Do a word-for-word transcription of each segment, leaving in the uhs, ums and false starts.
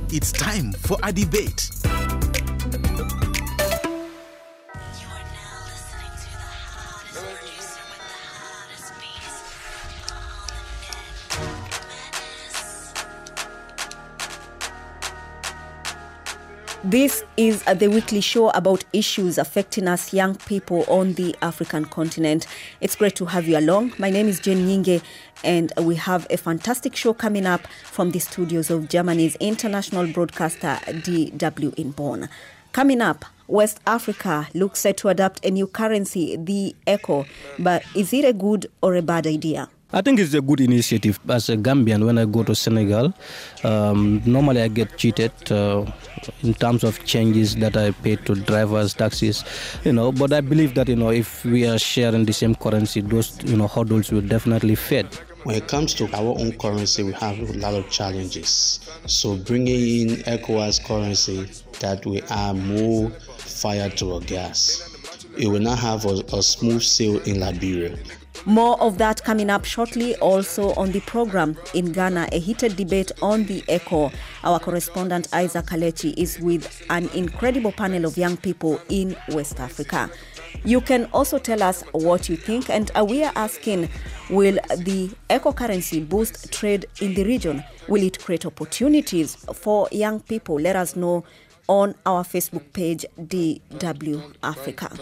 It's time for a debate. This is the weekly show about issues affecting us young people on the African continent. It's great to have you along. My name is Jane Nyinge, and we have a fantastic show coming up from the studios of Germany's international broadcaster D W in Bonn. Coming up, West Africa looks set to adopt a new currency, the echo. But is it a good or a bad idea? I think it's a good initiative. As a Gambian, when I go to Senegal, um, normally I get cheated uh, in terms of changes that I pay to drivers, taxis, you know. But I believe that, you know, if we are sharing the same currency, those, you know, hurdles will definitely fade. When it comes to our own currency, we have a lot of challenges. So bringing in ECOWAS currency that we are more fired to our gas, it will not have a, a smooth sail in Liberia. More of that coming up shortly. Also on the program, in Ghana, a heated debate on the echo. Our correspondent Isaac Kalechi is with an incredible panel of young people in West Africa. You can also tell us what you think, and we are asking, will the echo currency boost trade in the region? Will it create opportunities for young people? Let us know on our Facebook page, D W Africa.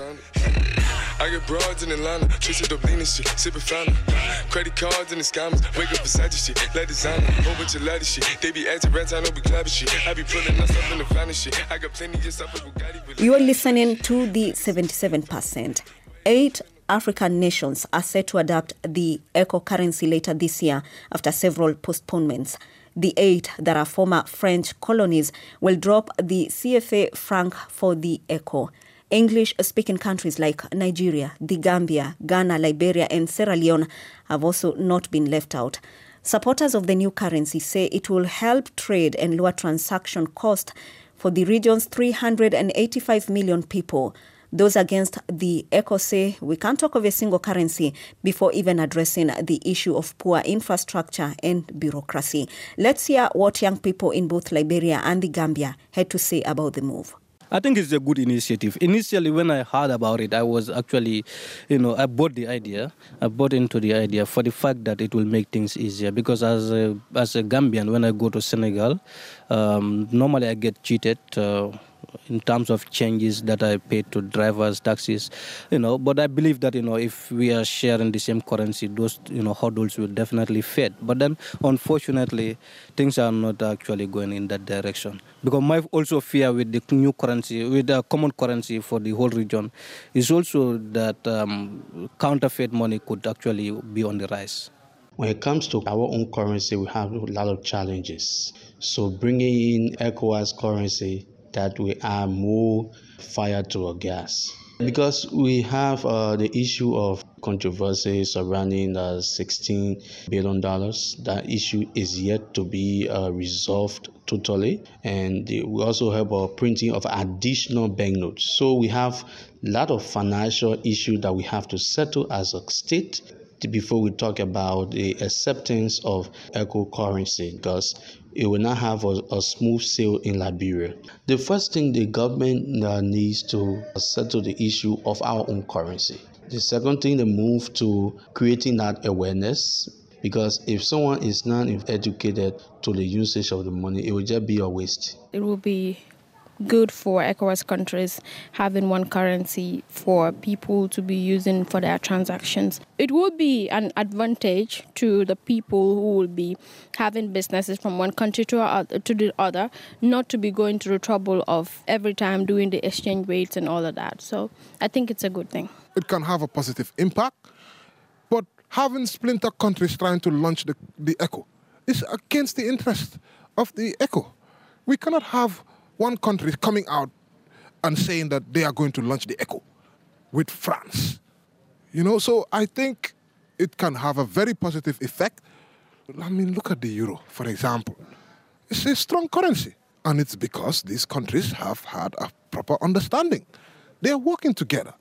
I get broads in Atlanta, Trisha Dublin and shit, sippin' fountain. Credit cards in the scammers, wake up beside shit, let designer, whole bunch of lattice shit. They be acting rats, I know be clapping shit. I be pulling us up in the finest shit. I got plenty of stuff with Bugatti. You are listening to the seventy-seven percent. Eight African nations are set to adopt the echo currency later this year after several postponements. The eight that are former French colonies will drop the C F A franc for the echo. English-speaking countries like Nigeria, the Gambia, Ghana, Liberia, and Sierra Leone have also not been left out. Supporters of the new currency say it will help trade and lower transaction cost for the region's three hundred eighty-five million people. Those against the echo say we can't talk of a single currency before even addressing the issue of poor infrastructure and bureaucracy. Let's hear what young people in both Liberia and the Gambia had to say about the move. I think it's a good initiative. Initially, when I heard about it, I was actually, you know, I bought the idea. I bought into the idea for the fact that it will make things easier. Because as a, as a Gambian, when I go to Senegal, um, normally I get cheated uh, in terms of changes that I pay to drivers, taxis, you know. But I believe that, you know, if we are sharing the same currency, those, you know, hurdles will definitely fade. But then, unfortunately, things are not actually going in that direction. Because my also fear with the new currency, with the common currency for the whole region, is also that um, counterfeit money could actually be on the rise. When it comes to our own currency, we have a lot of challenges. So bringing in ECOWAS currency that we are more fired to our gas. Because we have uh, the issue of controversy surrounding uh, sixteen billion dollars. That issue is yet to be uh, resolved totally. And we also have a printing of additional banknotes. So we have a lot of financial issues that we have to settle as a state before we talk about the acceptance of echo currency, because it will not have a, a smooth sail in Liberia. The first thing the government uh, needs to settle the issue of our own currency. The second thing, they move to creating that awareness, because if someone is not educated to the usage of the money, it will just be a waste. It will be good for ECOWAS countries having one currency for people to be using for their transactions. It would be an advantage to the people who will be having businesses from one country to, other, to the other, not to be going through the trouble of every time doing the exchange rates and all of that. So I think it's a good thing. It can have a positive impact, but having splinter countries trying to launch the, the ECHO is against the interest of the ECHO. We cannot have one country coming out and saying that they are going to launch the ECHO with France. You know, so I think it can have a very positive effect. I mean, look at the euro, for example. It's a strong currency, and it's because these countries have had a proper understanding. They are working together.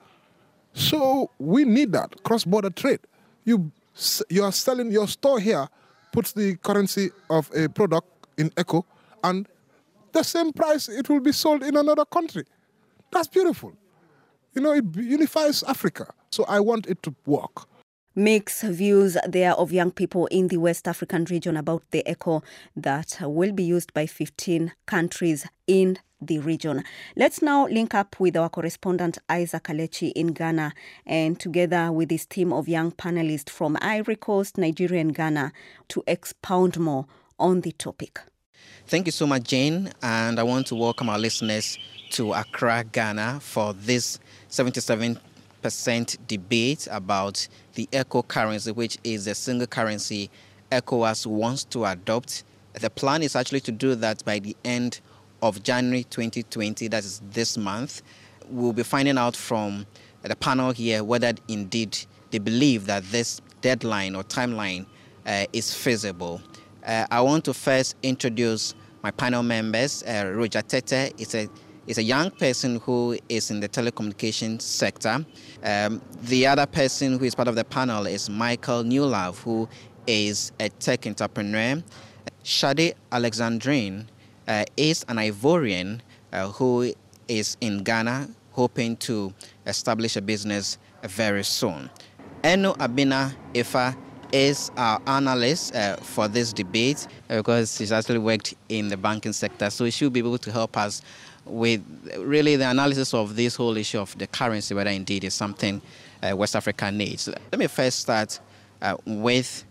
So we need that cross-border trade. You, you are selling, your store here puts the currency of a product in ECHO, and the same price it will be sold in another country. That's beautiful. You know, it unifies Africa. So I want it to work. Mixed views there of young people in the West African region about the ECO that will be used by fifteen countries in the region. Let's now link up with our correspondent Isaac Alechi in Ghana, and together with his team of young panelists from Ivory Coast, Nigeria and Ghana to expound more on the topic. Thank you so much, Jane, and I want to welcome our listeners to Accra, Ghana for this seventy-seven percent debate about the ECO currency, which is a single currency ECOWAS wants to adopt. The plan is actually to do that by the end of January twenty twenty, that is this month. We'll be finding out from the panel here whether indeed they believe that this deadline or timeline uh, is feasible. Uh, I want to first introduce my panel members. Uh, Roger Tete is a is a young person who is in the telecommunications sector. Um, the other person who is part of the panel is Michael Newlove, who is a tech entrepreneur. Shade Alexandrine uh, is an Ivorian uh, who is in Ghana, hoping to establish a business very soon. Eno Abina Ifa is our analyst uh, for this debate uh, because she's actually worked in the banking sector, so she'll be able to help us with really the analysis of this whole issue of the currency, whether indeed it's something uh, West Africa needs. Let me first start uh, with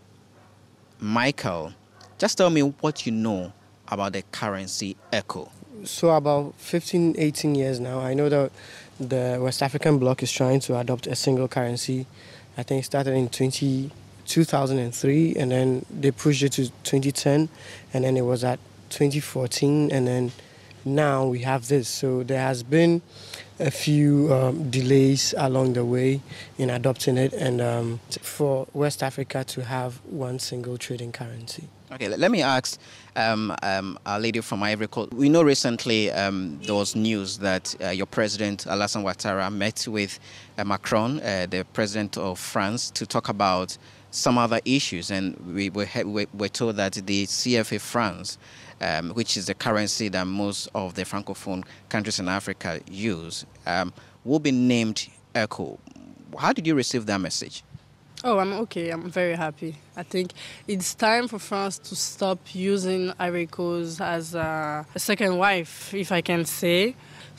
Michael. Just tell me what you know about the currency ECO. So about fifteen, eighteen years now, I know that the West African bloc is trying to adopt a single currency. I think it started in two thousand three, and then they pushed it to twenty ten, and then it was at twenty fourteen, and then now we have this. So there has been a few um, delays along the way in adopting it, and um, for West Africa to have one single trading currency. Okay, let me ask um, um, a lady from Ivory Coast. We know recently um, there was news that uh, your president, Alassane Ouattara, met with uh, Macron, uh, the president of France, to talk about some other issues. And we were, we were told that the C F A francs, um, which is the currency that most of the Francophone countries in Africa use, um, will be named ECO. How did you receive that message? Oh, I'm okay. I'm very happy. I think it's time for France to stop using Ivory Coast as a, a second wife, if I can say.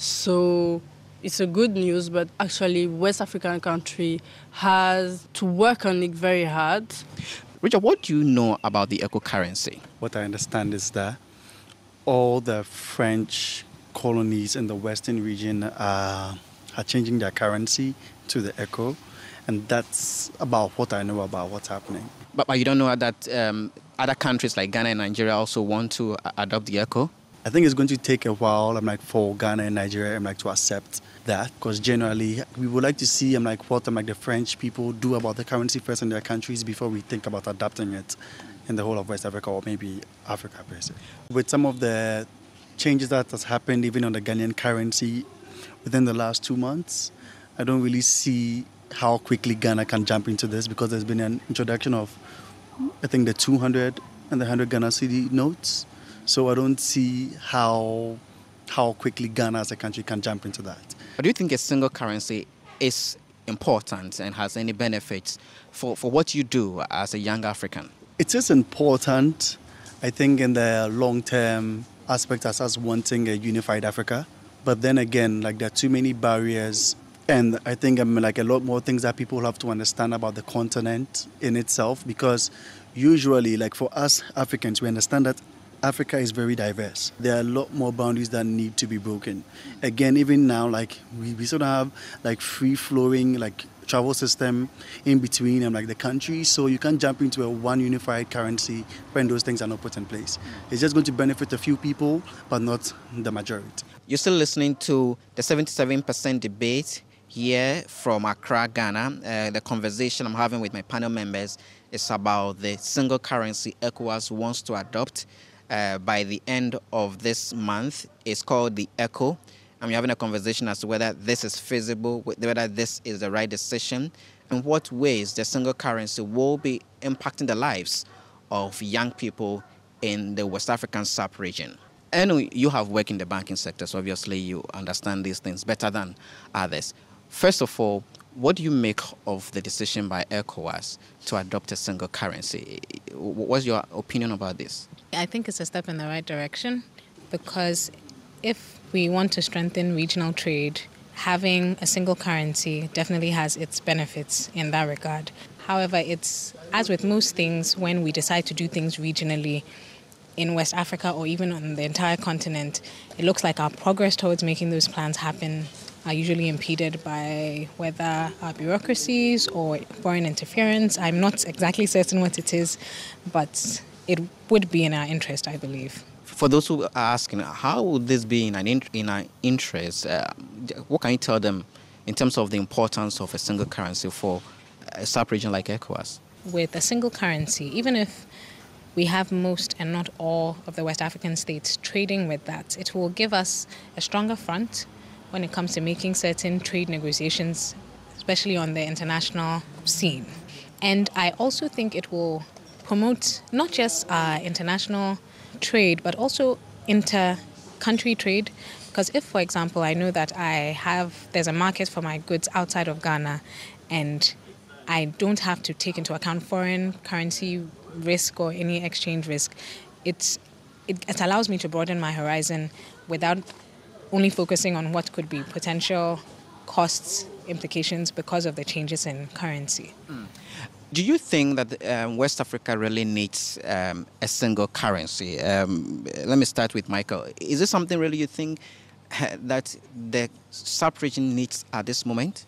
So it's a good news, but actually West African country has to work on it very hard. Richard, what do you know about the ECO currency? What I understand is that all the French colonies in the Western region are, are changing their currency to the ECO. And that's about what I know about what's happening. But, but you don't know that um, other countries like Ghana and Nigeria also want to adopt the ECO? I think it's going to take a while, I'm like, for Ghana and Nigeria, I'm like, to accept that, because generally we would like to see, I'm like, what I'm like the French people do about the currency first in their countries before we think about adapting it in the whole of West Africa or maybe Africa per se. With some of the changes that has happened even on the Ghanaian currency within the last two months, I don't really see how quickly Ghana can jump into this, because there's been an introduction of, I think, the two hundred and the one hundred Ghana cedi notes. So I don't see how how quickly Ghana as a country can jump into that. But do you think a single currency is important and has any benefits for, for what you do as a young African? It is important, I think, in the long-term aspect as us wanting a unified Africa. But then again, like, there are too many barriers. And I think I mean, like a lot more things that people have to understand about the continent in itself, because usually, like for us Africans, we understand that Africa is very diverse. There are a lot more boundaries that need to be broken. Again, even now, like we, we sort of have like free-flowing like travel system in between and like the countries, so you can't jump into a one unified currency when those things are not put in place. It's just going to benefit a few people, but not the majority. You're still listening to the seventy-seven percent debate here from Accra, Ghana. Uh, the conversation I'm having with my panel members is about the single currency ECOWAS wants to adopt uh, by the end of this month. It's called the ECO. And we're having a conversation as to whether this is feasible, whether this is the right decision, and what ways the single currency will be impacting the lives of young people in the West African sub-region. And you have worked in the banking sector, so obviously you understand these things better than others. First of all, what do you make of the decision by ECOWAS to adopt a single currency? What's your opinion about this? I think it's a step in the right direction, because if we want to strengthen regional trade, having a single currency definitely has its benefits in that regard. However, it's, as with most things, when we decide to do things regionally in West Africa or even on the entire continent, it looks like our progress towards making those plans happen are usually impeded by whether our bureaucracies or foreign interference. I'm not exactly certain what it is, but it would be in our interest, I believe. For those who are asking, how would this be in, an in, in our interest? Uh, what can you tell them in terms of the importance of a single currency for a sub-region like ECOWAS? With a single currency, even if we have most and not all of the West African states trading with that, it will give us a stronger front when it comes to making certain trade negotiations, especially on the international scene. And I also think it will promote not just uh, international trade, but also inter-country trade. Because if, for example, I know that I have, there's a market for my goods outside of Ghana, and I don't have to take into account foreign currency risk or any exchange risk, it's, it, it allows me to broaden my horizon without only focusing on what could be potential costs, implications because of the changes in currency. Mm. Do you think that um, West Africa really needs um, a single currency? Um, let me start with Michael. Is this something really you think uh, that the sub-region needs at this moment?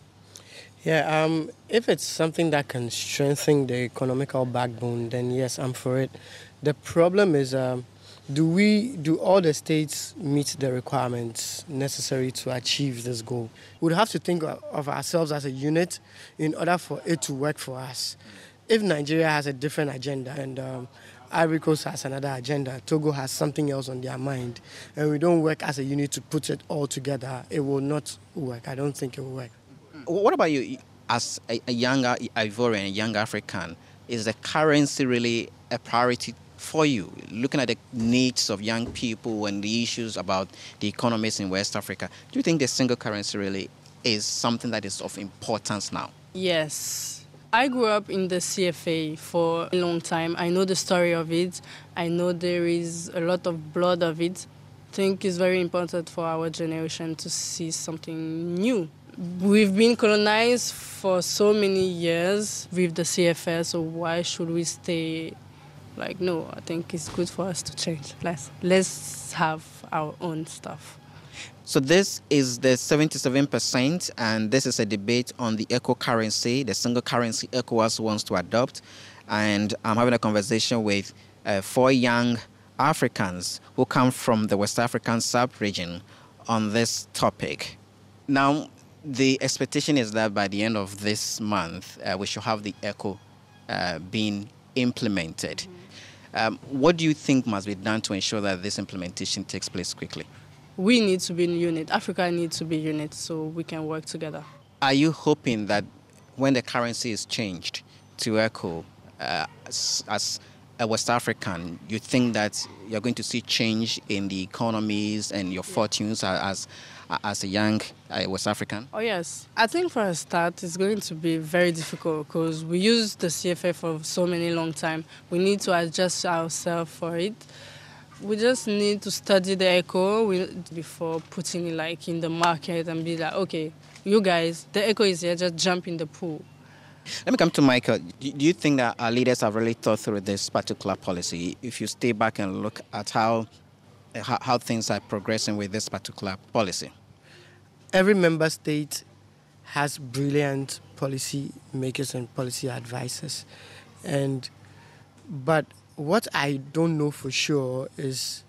Yeah, um, if it's something that can strengthen the economical backbone, then yes, I'm for it. The problem is, um, do we, do all the states meet the requirements necessary to achieve this goal? We'd have to think of ourselves as a unit in order for it to work for us. If Nigeria has a different agenda and um, Ivory Coast has another agenda, Togo has something else on their mind, and we don't work as a unit to put it all together, it will not work. I don't think it will work. What about you, as a, a young Ivorian, a young African? Is the currency really a priority for you, looking at the needs of young people and the issues about the economies in West Africa? Do you think the single currency really is something that is of importance now? Yes. I grew up in the C F A for a long time. I know the story of it. I know there is a lot of blood of it. I think it's very important for our generation to see something new. We've been colonized for so many years with the C F A, so why should we stay? Like, no, I think it's good for us to change. Let's, let's have our own stuff. So this is the seventy-seven percent, and this is a debate on the eco currency, the single currency ECOWAS wants to adopt. And I'm having a conversation with uh, four young Africans who come from the West African sub-region on this topic. Now, the expectation is that by the end of this month, uh, we should have the ECO uh, being implemented. Mm-hmm. Um, what do you think must be done to ensure that this implementation takes place quickly? We need to be in unit. Africa needs to be unit so we can work together. Are you hoping that when the currency is changed to ECO, uh, as, as a West African, you think that you're going to see change in the economies and your fortunes as as a young uh, West African? Oh, yes. I think for a start, it's going to be very difficult because we use the C F A for so many long time. We need to adjust ourselves for it. We just need to study the ECO before putting it like in the market and be like, okay, you guys, the ECO is here, just jump in the pool. Let me come to Michael. Do you think that our leaders have really thought through this particular policy? If you stay back and look at how how, how things are progressing with this particular policy? Every member state has brilliant policy makers and policy advisors. And but what I don't know for sure is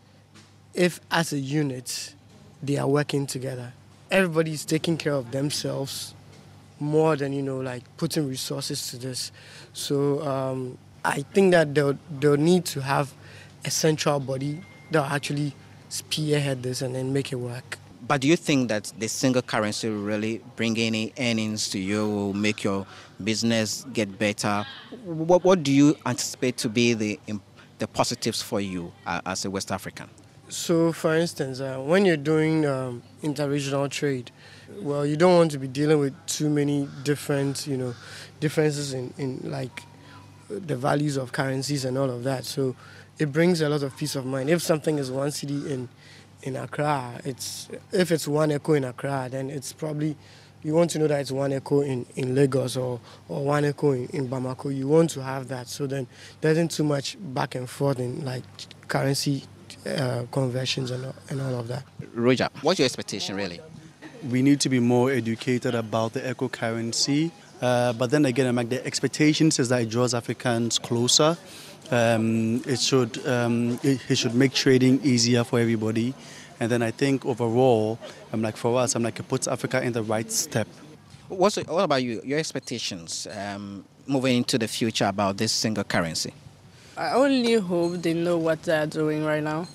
if as a unit they are working together. Everybody's taking care of themselves more than, you know, like putting resources to this. So um, I think that they'll, they'll need to have a central body that will actually spearhead this and then make it work. But do you think that the single currency will really bring any earnings to you, will make your business get better? What, what do you anticipate to be the, the positives for you uh, as a West African? So, for instance, uh, when you're doing um, interregional trade, well, you don't want to be dealing with too many different, you know, differences in, in like the values of currencies and all of that. So it brings a lot of peace of mind. If something is one cedi in in Accra, it's if it's one echo in Accra, then it's probably you want to know that it's one echo in, in Lagos or, or one echo in, in Bamako. You want to have that. So then there isn't too much back and forth in like currency uh, conversions and all, and all of that. Roger, what's your expectation really? We need to be more educated about the echo currency. Uh, but then again, I'm like, the expectations is that it draws Africans closer. Um, it should um, it, it should make trading easier for everybody. And then I think overall, I'm like for us, I'm like it puts Africa in the right step. What's, what about you? Your expectations um, moving into the future about this single currency? I only hope they know what they're doing right now.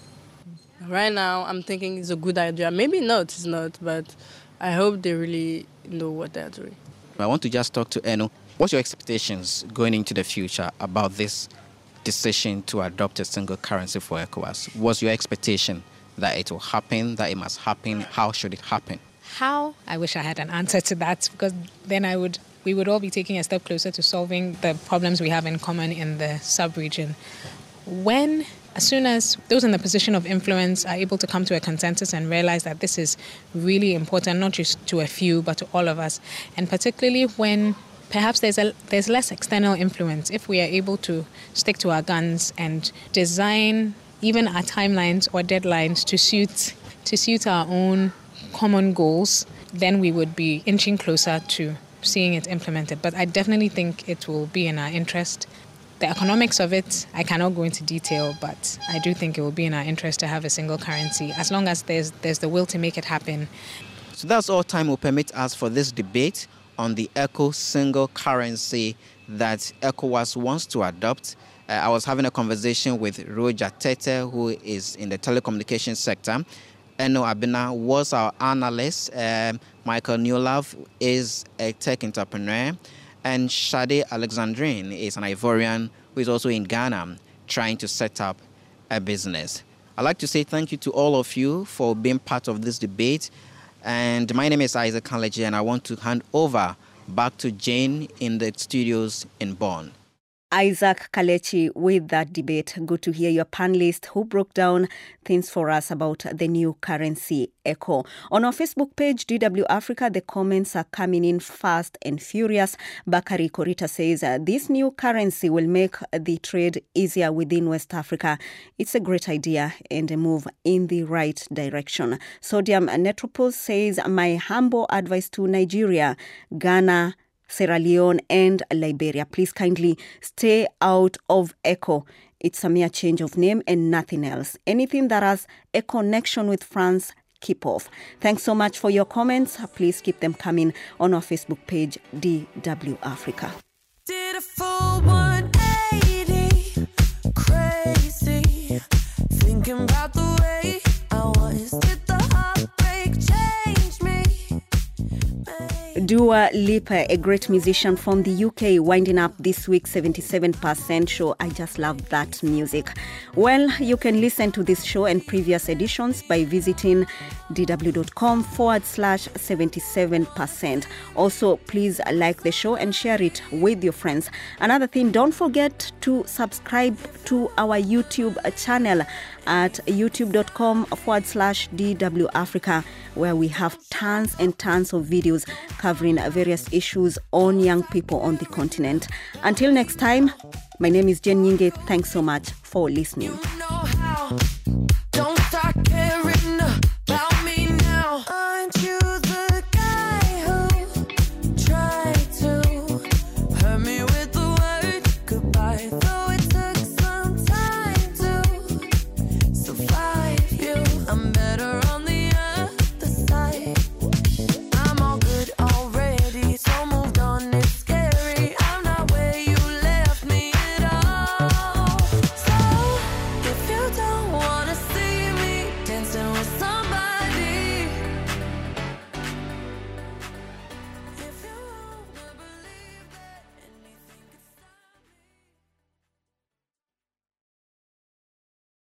Right now, I'm thinking it's a good idea. Maybe not, it's not, but I hope they really know what they're doing. I want to just talk to Eno. What's your expectations going into the future about this decision to adopt a single currency for ECOWAS? What's your expectation that it will happen, that it must happen? How should it happen? How? I wish I had an answer to that, because then I would we would all be taking a step closer to solving the problems we have in common in the sub-region. When, as soon as those in the position of influence are able to come to a consensus and realize that this is really important, not just to a few, but to all of us, and particularly when perhaps there's a there's less external influence, if we are able to stick to our guns and design even our timelines or deadlines to suit to suit our own common goals, then we would be inching closer to seeing it implemented. But I definitely think it will be in our interest. The economics of it, I cannot go into detail, but I do think it will be in our interest to have a single currency, as long as there's there's the will to make it happen. So that's all time will permit us for this debate on the ECO single currency that ECOWAS wants to adopt. Uh, I was having a conversation with Roger Tete, who is in the telecommunications sector. Eno Abena was our analyst. Um, Michael Newlove is a tech entrepreneur. And Shade Alexandrine is an Ivorian who is also in Ghana trying to set up a business. I'd like to say thank you to all of you for being part of this debate. And my name is Isaac Kanleji, and I want to hand over back to Jane in the studios in Bonn. Isaac Kalechi with that debate. Good to hear your panelists who broke down things for us about the new currency, ECO. On our Facebook page, D W Africa, the comments are coming in fast and furious. Bakari Korita says, uh, this new currency will make the trade easier within West Africa. It's a great idea and a move in the right direction. Sodium Netropol says, my humble advice to Nigeria, Ghana, Sierra Leone and Liberia, please kindly stay out of ECO. It's a mere change of name and nothing else. Anything that has a connection with France, keep off. Thanks so much for your comments. Please keep them coming on our Facebook page, D W Africa. Did a full one eighty, crazy, thinking about the way I was. Did the heartbreak change me? Dua Lipa, a great musician from the U K, winding up this week's seventy-seven percent show. I just love that music. Well, you can listen to this show and previous editions by visiting dw.com forward slash 77%. Also, please like the show and share it with your friends. Another thing, don't forget to subscribe to our YouTube channel at youtube.com forward slash DW Africa, where we have tons and tons of videos covering various issues on young people on the continent. Until next time, my name is Jen Nyinge. Thanks so much for listening. You know how